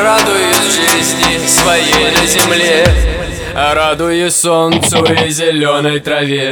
Радуюсь жизни своей на земле, радуюсь солнцу и зеленой траве.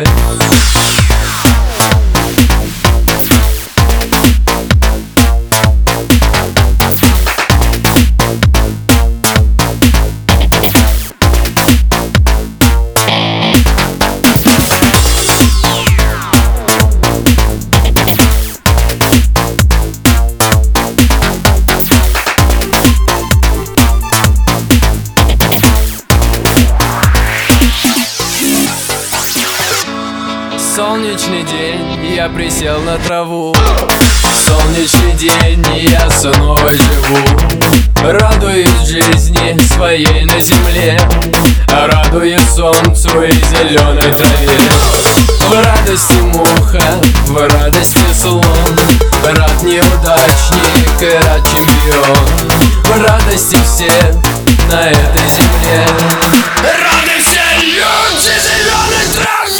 Солнечный день, я присел на траву. Солнечный день, я снова живу. Радуюсь жизни своей на земле, радуюсь солнцу и зеленой траве. В радости муха, в радости слон, рад неудачник и рад чемпион. В радости все на этой земле, рады все люди зеленой траве.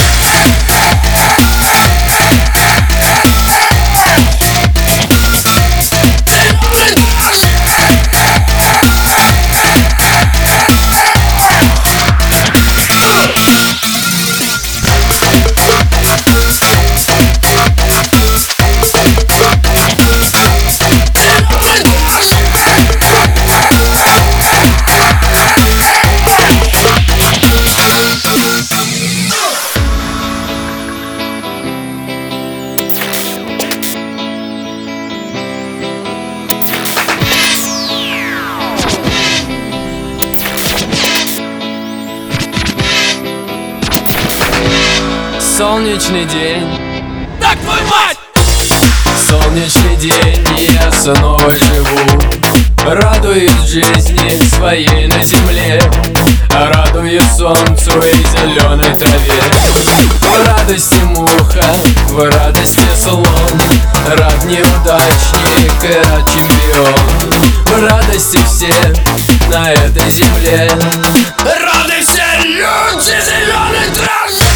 Солнечный день, так твою мать! Солнечный день, я снова живу. Радуюсь жизни своей на земле, радуюсь солнцу и зеленой траве. В радости муха, в радости слон, рад неудачник и рад чемпион. В радости все на этой земле, рады все люди зеленой траве.